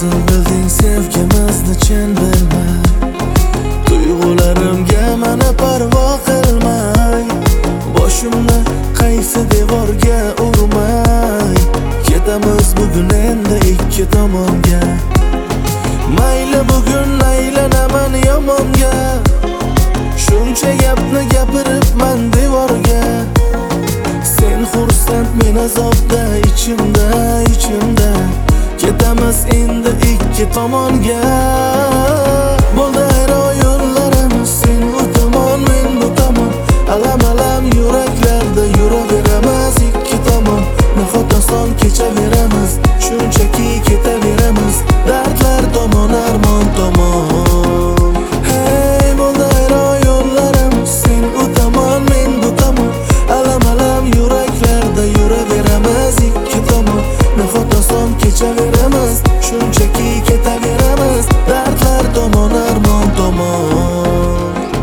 Nasıl bilding sevgimizni chin bilmay, tuyg'ularimga mana parvo qilmay, boshimni qaysi devorga urmay, ketamiz bugun endi ikki tomonga. Mayli bugun aylanaman yomonga, shuncha gapni gapiribman devorga. Sen xursand, men azobda, ichimda ketamiz endi ikki tomonga. Bo'ldi ayro yo'llarimiz, sen u tomon, men bu tomon. Alam yuraklarda yuraveramiz ikki tomon. Nahot oson kechaveramiz, shunchaki ketaveramiz. Dardlar tomon, armon tomon. Hey, bo'ldi ayro yo'llarimiz, sen u tomon, men bu tomon. Alam yuraklarda yuraveramiz ikki tomon. Nahot oson kechaveramiz, shunchaki ketaveramiz. Dardlar tomon, armon tomon.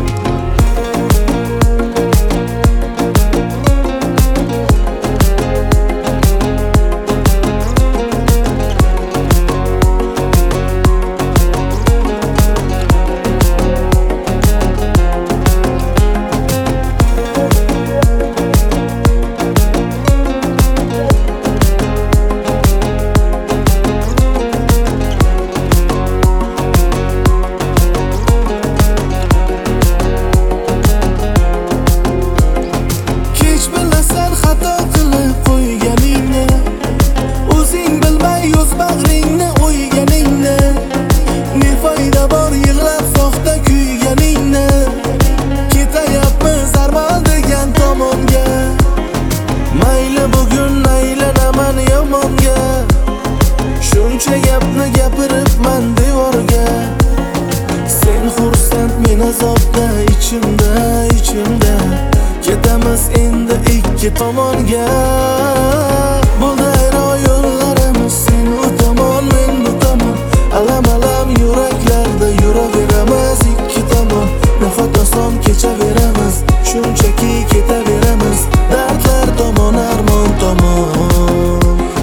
Shuncha gapni gapiribman devorga. Sen xursand, men azobda, ichimda ketamiz endi ikki tomonga. Bo'ldi ayro yo'llarimiz, sen u tomon, men bu tomon. Alam yuraklarda yuraveramiz ikki tomon. Nahot oson kechaveramiz, shunchaki ketaveramiz. Dardlar tomon, armon tomon.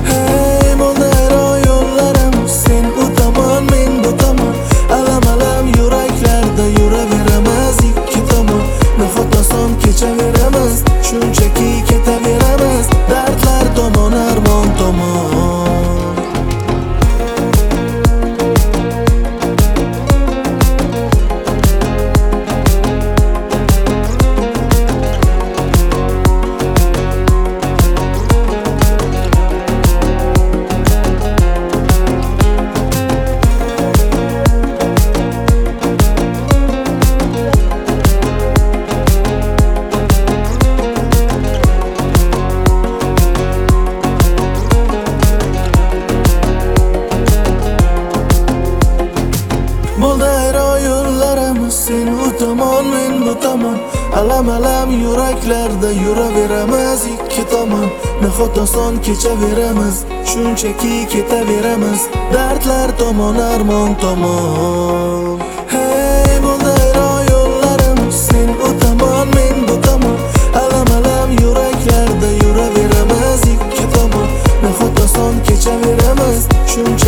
Kechaveramiz, shunchaki ketaveramiz. Dardlar tomon, armon tomon. Bo'ldi ayro yo'llarimiz, sen u tomon, men bu tomon. Alam yuraklarda yuraveramiz ikki tomon. Nahot oson kechaveramiz, shunchaki ketaveramiz. Dardlar tomon, armon tomon. Hey, bo'ldi ayro yo'llarimiz, sen u tomon, men bu tomon. Alam yuraklarda yuraveramiz ikki tomon. Nahot oson kechaveramiz, shuncha